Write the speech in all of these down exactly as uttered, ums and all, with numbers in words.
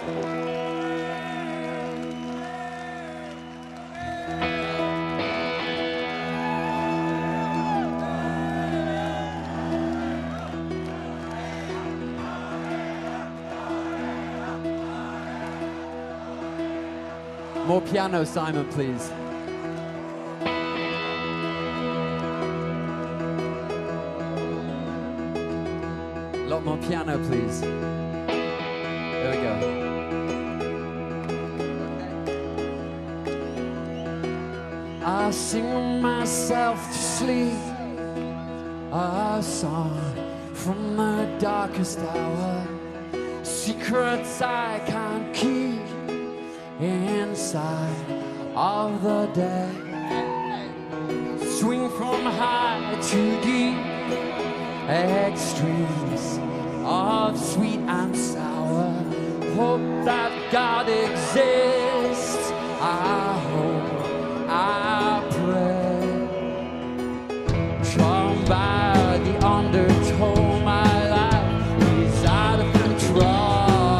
More piano, Simon, please. A lot more piano, please. There we go. I sing myself to sleep a song from the darkest hour, secrets I can't keep inside of the day. Swing from high to deep, extremes of sweet and sour. Hope that God exists, I hope, I pray. Drawn by the undertow, my life is out of control.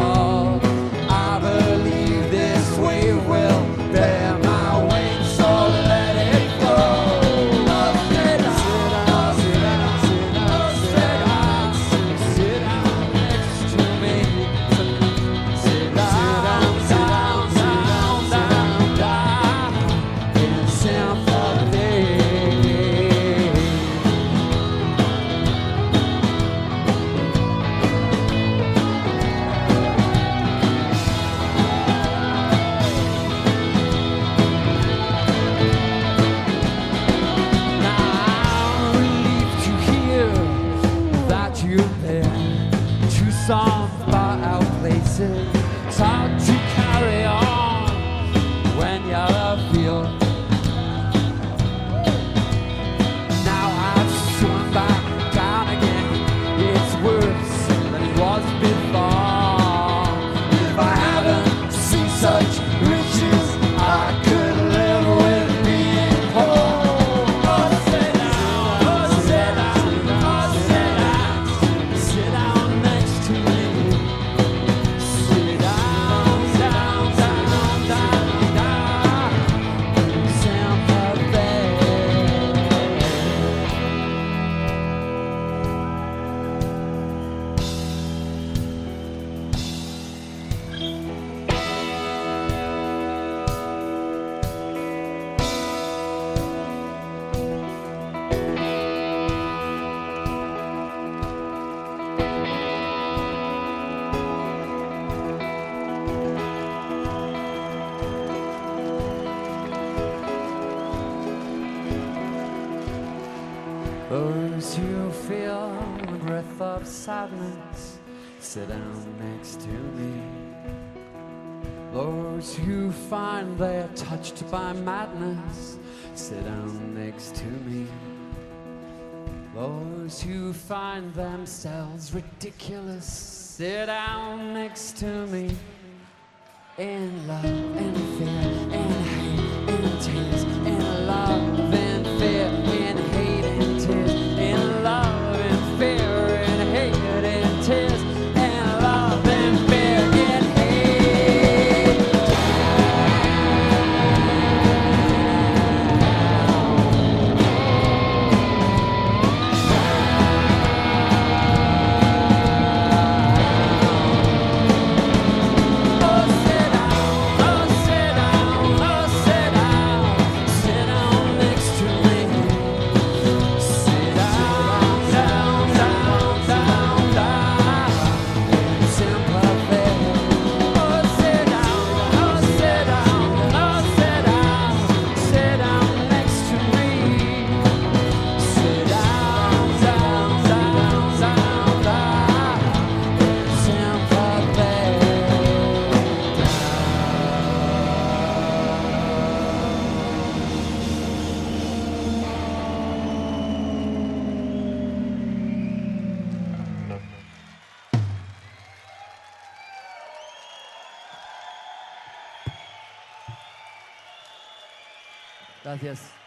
Songs about our places, it's hard to carry on when you're feel. Now I've swung back down again, it's worse than it was before. If I haven't seen such riches, I could live with being poor. Oh, sit down, oh, sit down, oh, sit down, sit down next to me. Those who feel the breath of sadness, sit down next to me. Those who find they're touched by madness, sit down next to me. Those who find themselves ridiculous, sit down next to me. In love and fear, in hate and tears, in love and fear, in hate and tears, in love and fear, in hate and tears, in love and fear, in Gracias.